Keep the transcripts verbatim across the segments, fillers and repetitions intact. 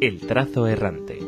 El trazo errante.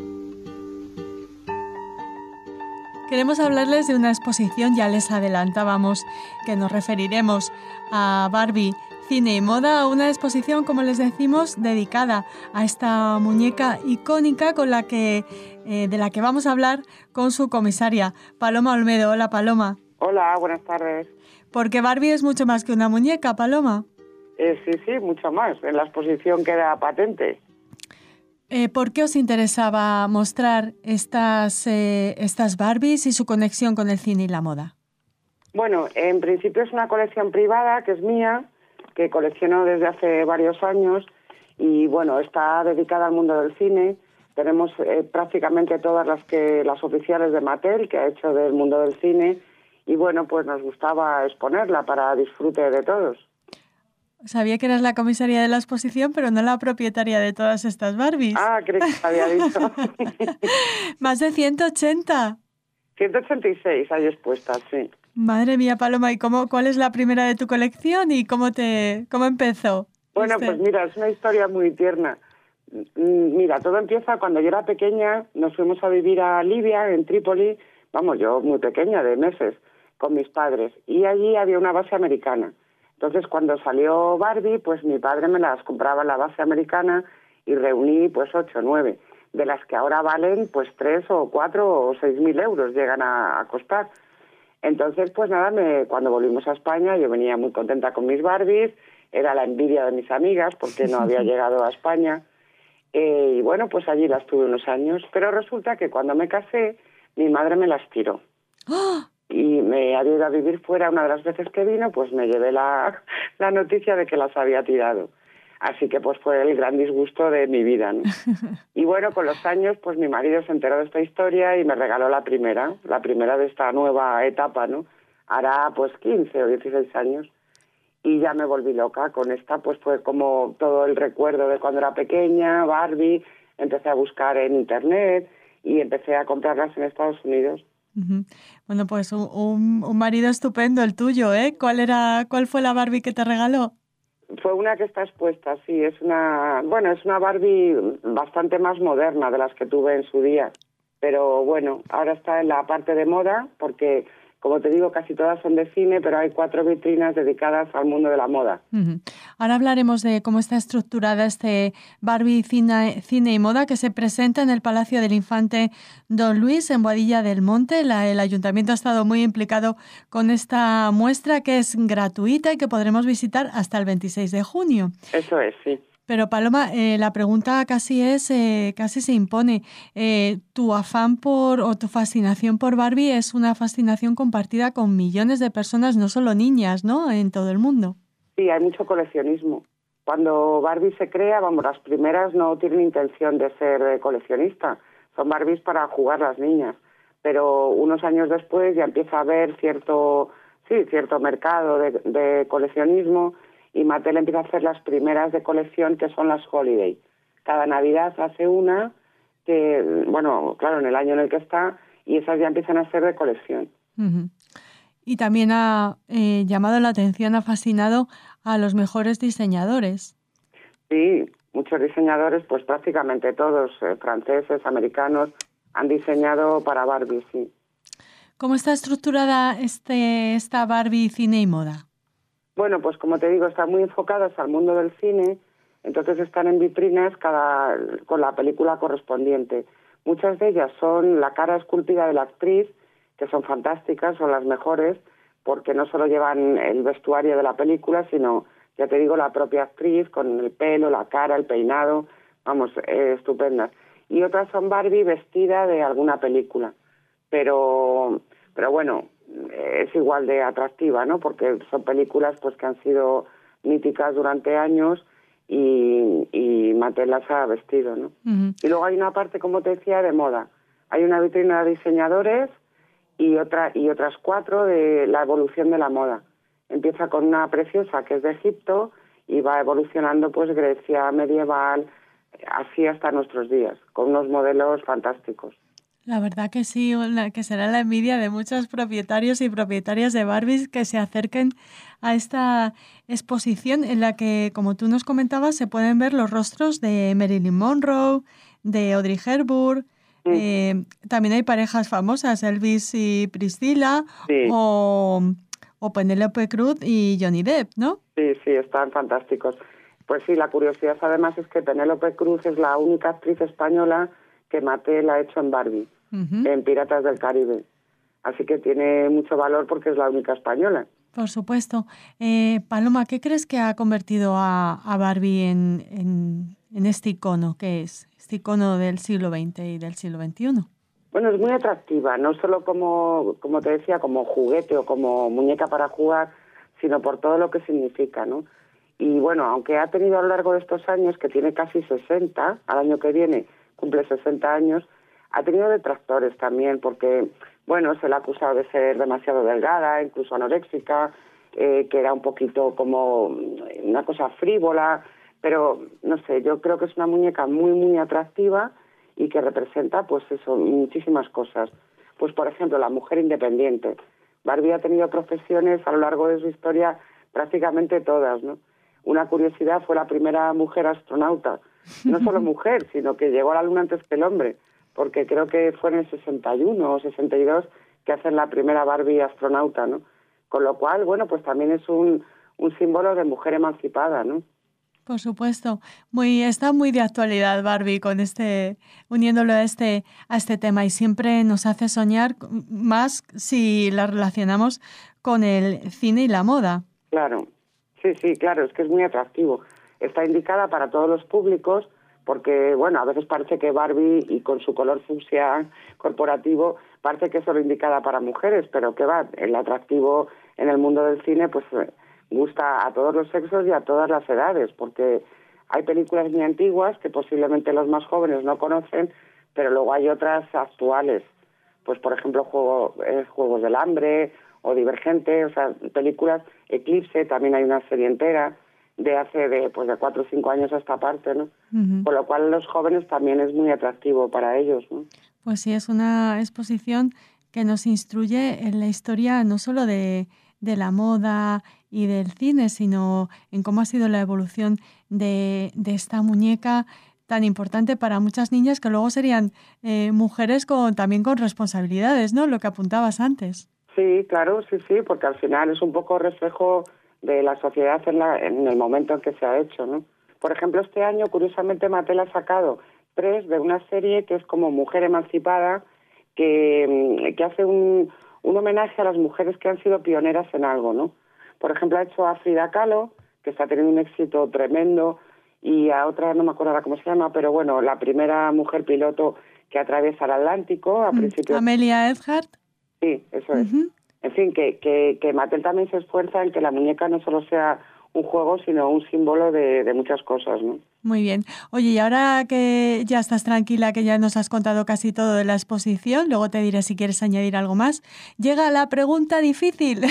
Queremos hablarles de una exposición, ya les adelantábamos que nos referiremos a Barbie, cine y moda, una exposición, como les decimos, dedicada a esta muñeca icónica con la que, eh, de la que vamos a hablar con su comisaria, Paloma Olmedo. Hola, Paloma. Hola, buenas tardes. Porque Barbie es mucho más que una muñeca, Paloma. Eh, sí, sí, mucho más. En la exposición queda patente. Eh, ¿Por qué os interesaba mostrar estas, eh, estas Barbies y su conexión con el cine y la moda? Bueno, en principio es una colección privada que es mía, que colecciono desde hace varios años y bueno, está dedicada al mundo del cine. Tenemos eh, prácticamente todas las que las oficiales de Mattel que ha hecho del mundo del cine y bueno, pues nos gustaba exponerla para disfrute de todos. Sabía que eras la comisaria de la exposición, pero no la propietaria de todas estas Barbies. Ah, creo que te había dicho. Más de ciento ochenta. ciento ochenta y seis hay expuestas, sí. Madre mía, Paloma, ¿y cómo, cuál es la primera de tu colección y cómo te cómo empezó? Bueno, este? pues mira, es una historia muy tierna. Mira, todo empieza cuando yo era pequeña, nos fuimos a vivir a Libia, en Trípoli, vamos, yo muy pequeña, de meses, con mis padres, y allí había una base americana. Entonces, cuando salió Barbie, pues mi padre me las compraba en la base americana y reuní pues ocho o nueve, de las que ahora valen pues tres o cuatro o seis mil euros llegan a, a costar. Entonces, pues nada, me, cuando volvimos a España yo venía muy contenta con mis Barbies, era la envidia de mis amigas porque no había llegado a España. Eh, y bueno, pues allí las tuve unos años, pero resulta que cuando me casé, mi madre me las tiró. ¡Oh! Y me había ido a vivir fuera una de las veces que vino, pues me llevé la, la noticia de que las había tirado. Así que pues fue el gran disgusto de mi vida, ¿no? Y bueno, con los años, pues mi marido se enteró de esta historia y me regaló la primera, la primera de esta nueva etapa, ¿no? Hará pues quince o dieciséis años. Y ya me volví loca con esta, pues fue como todo el recuerdo de cuando era pequeña, Barbie, empecé a buscar en internet y empecé a comprarlas en Estados Unidos. Uh-huh. Bueno, pues un, un, un marido estupendo el tuyo, ¿eh? ¿Cuál era, cuál fue la Barbie que te regaló? Fue una que está expuesta, sí, es una, bueno, es una Barbie bastante más moderna de las que tuve en su día, pero bueno, ahora está en la parte de moda porque, como te digo, casi todas son de cine, pero hay cuatro vitrinas dedicadas al mundo de la moda. Uh-huh. Ahora hablaremos de cómo está estructurada este Barbie cine, cine y moda que se presenta en el Palacio del Infante Don Luis en Boadilla del Monte. La, el Ayuntamiento ha estado muy implicado con esta muestra que es gratuita y que podremos visitar hasta el veintiséis de junio. Eso es, sí. Pero Paloma, eh, la pregunta casi es, eh, casi se impone. Eh, ¿Tu afán por o tu fascinación por Barbie es una fascinación compartida con millones de personas, no solo niñas, ¿no? En todo el mundo. Sí, hay mucho coleccionismo. Cuando Barbie se crea, vamos, las primeras no tienen intención de ser coleccionista. Son Barbies para jugar las niñas. Pero unos años después ya empieza a haber cierto, sí, cierto mercado de, de coleccionismo. Y Mattel empieza a hacer las primeras de colección, que son las Holiday. Cada Navidad hace una, que, bueno, claro, en el año en el que está, y esas ya empiezan a ser de colección. Uh-huh. Y también ha eh, llamado la atención, ha fascinado a los mejores diseñadores. Sí, muchos diseñadores, pues prácticamente todos, eh, franceses, americanos, han diseñado para Barbie, sí. ¿Cómo está estructurada este, esta Barbie cine y moda? Bueno, pues como te digo, están muy enfocadas al mundo del cine, entonces están en vitrinas cada con la película correspondiente. Muchas de ellas son la cara esculpida de la actriz, que son fantásticas, son las mejores, porque no solo llevan el vestuario de la película, sino, ya te digo, la propia actriz, con el pelo, la cara, el peinado, vamos, eh, estupendas. Y otras son Barbie vestida de alguna película, pero, pero bueno, es igual de atractiva, ¿no? Porque son películas pues que han sido míticas durante años y, y Mattel las ha vestido, ¿no? Uh-huh. Y luego hay una parte, como te decía, de moda. Hay una vitrina de diseñadores y otra y otras cuatro de la evolución de la moda. Empieza con una preciosa que es de Egipto y va evolucionando pues Grecia medieval, así hasta nuestros días, con unos modelos fantásticos. La verdad que sí, que será la envidia de muchos propietarios y propietarias de Barbies que se acerquen a esta exposición en la que, como tú nos comentabas, se pueden ver los rostros de Marilyn Monroe, de Audrey Hepburn. Mm. Eh, también hay parejas famosas, Elvis y Priscilla, sí. o, o Penélope Cruz y Johnny Depp, ¿no? Sí, sí, están fantásticos. Pues sí, la curiosidad además es que Penélope Cruz es la única actriz española que Mattel ha hecho en Barbie, uh-huh. en Piratas del Caribe. Así que tiene mucho valor porque es la única española. Por supuesto. Eh, Paloma, ¿qué crees que ha convertido a, a Barbie en, en, en este icono que es? Este icono del siglo veinte y del siglo veintiuno. Bueno, es muy atractiva, no solo como, como te decía, como juguete o como muñeca para jugar, sino por todo lo que significa, ¿no? Y bueno, aunque ha tenido a lo largo de estos años, que tiene casi sesenta, al año que viene cumple sesenta años, ha tenido detractores también, porque, bueno, se le ha acusado de ser demasiado delgada, incluso anoréxica, eh, que era un poquito como una cosa frívola, pero, no sé, yo creo que es una muñeca muy, muy atractiva y que representa, pues eso, muchísimas cosas. Pues, por ejemplo, la mujer independiente. Barbie ha tenido profesiones a lo largo de su historia prácticamente todas, ¿no? Una curiosidad, fue la primera mujer astronauta. No solo mujer, sino que llegó a la Luna antes que el hombre, porque creo que fue en el sesenta y uno o sesenta y dos que hacen la primera Barbie astronauta, ¿no? Con lo cual, bueno, pues también es un, un símbolo de mujer emancipada, ¿no? Por supuesto, muy está muy de actualidad Barbie con este uniéndolo a este a este tema y siempre nos hace soñar más si la relacionamos con el cine y la moda. Claro. Sí, sí, claro, es que es muy atractivo. Está indicada para todos los públicos porque, bueno, a veces parece que Barbie, y con su color fucsia corporativo, parece que es solo indicada para mujeres, pero que va, el atractivo en el mundo del cine, pues gusta a todos los sexos y a todas las edades, porque hay películas muy antiguas que posiblemente los más jóvenes no conocen, pero luego hay otras actuales, pues por ejemplo Juego, eh, Juegos del Hambre o Divergente, o sea, películas, Eclipse, también hay una serie entera de hace de pues de cuatro o cinco años a esta parte, ¿no? Uh-huh. Con lo cual los jóvenes también es muy atractivo para ellos, ¿no? Pues sí, es una exposición que nos instruye en la historia no solo de, de la moda y del cine, sino en cómo ha sido la evolución de, de esta muñeca tan importante para muchas niñas que luego serían eh, mujeres con también con responsabilidades, ¿no? Lo que apuntabas antes. Sí, claro, sí, sí, porque al final es un poco reflejo de la sociedad en, la, en el momento en que se ha hecho, ¿no? Por ejemplo, este año, curiosamente, Mattel ha sacado tres de una serie que es como Mujer Emancipada, que, que hace un, un homenaje a las mujeres que han sido pioneras en algo, ¿no? Por ejemplo, ha hecho a Frida Kahlo, que está teniendo un éxito tremendo, y a otra, no me acuerdo ahora cómo se llama, pero bueno, la primera mujer piloto que atraviesa el Atlántico a principios... Amelia Earhart. Sí, eso es. Uh-huh. En fin, que, que, que Mattel también se esfuerza en que la muñeca no solo sea un juego, sino un símbolo de, de muchas cosas, ¿no? Muy bien. Oye, y ahora que ya estás tranquila, que ya nos has contado casi todo de la exposición, luego te diré si quieres añadir algo más, llega la pregunta difícil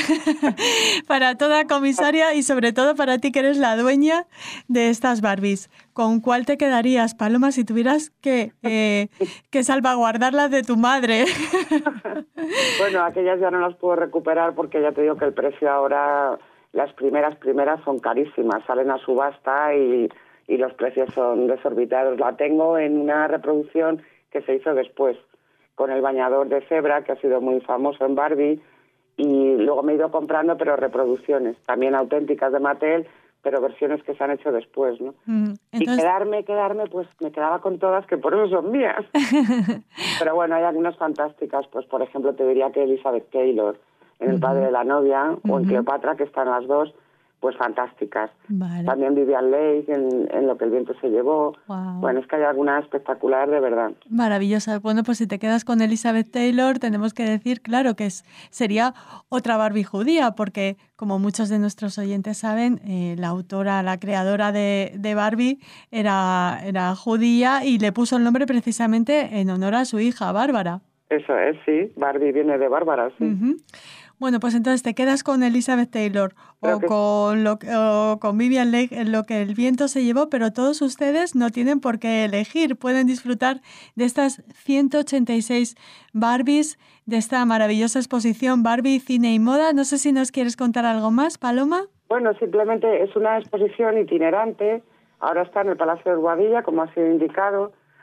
para toda comisaria y sobre todo para ti que eres la dueña de estas Barbies. ¿Con cuál te quedarías, Paloma, si tuvieras que, eh, que salvaguardarlas de tu madre? Bueno, aquellas ya no las puedo recuperar porque ya te digo que el precio ahora, las primeras primeras son carísimas, salen a subasta y... y los precios son desorbitados. La tengo en una reproducción que se hizo después, con el bañador de cebra, que ha sido muy famoso en Barbie, y luego me he ido comprando, pero reproducciones, también auténticas de Mattel, pero versiones que se han hecho después, ¿no? Mm, entonces... Y quedarme, quedarme, pues me quedaba con todas, que por eso son mías. Pero bueno, hay algunas fantásticas, pues por ejemplo te diría que Elizabeth Taylor, en El uh-huh. padre de la novia, uh-huh. o en Cleopatra, que están las dos, pues fantásticas. Vale. También Vivian Leigh en, en Lo que el viento se llevó. Wow. Bueno, es que hay alguna espectacular de verdad. Maravillosa. Bueno, pues si te quedas con Elizabeth Taylor, tenemos que decir, claro, que es, sería otra Barbie judía, porque como muchos de nuestros oyentes saben, eh, la autora, la creadora de, de Barbie era, era judía y le puso el nombre precisamente en honor a su hija, Bárbara. Eso es, sí. Barbie viene de Bárbara, sí. Uh-huh. Bueno, pues entonces te quedas con Elizabeth Taylor o que... con, lo, o con Vivian Leigh en Lo que el viento se llevó, pero todos ustedes no tienen por qué elegir. Pueden disfrutar de estas ciento ochenta y seis Barbies, de esta maravillosa exposición Barbie, Cine y Moda. No sé si nos quieres contar algo más, Paloma. Bueno, simplemente es una exposición itinerante. Ahora está en el Palacio de Boadilla, como ha sido indicado.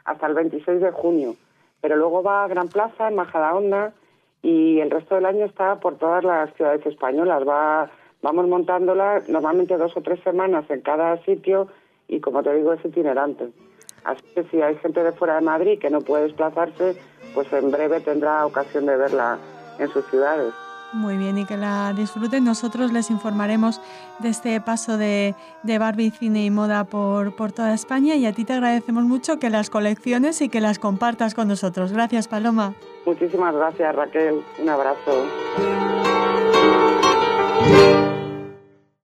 hasta el veintiséis de junio. Pero luego va a Gran Plaza, en Majadahonda, y el resto del año está por todas las ciudades españolas. Va, vamos montándola normalmente dos o tres semanas en cada sitio y, como te digo, es itinerante. Así que si hay gente de fuera de Madrid que no puede desplazarse, pues en breve tendrá ocasión de verla en sus ciudades. Muy bien, y que la disfruten. Nosotros les informaremos de este paso de, de Barbie, cine y moda por, por toda España, y a ti te agradecemos mucho que las colecciones y que las compartas con nosotros. Gracias, Paloma. Muchísimas gracias, Raquel. Un abrazo.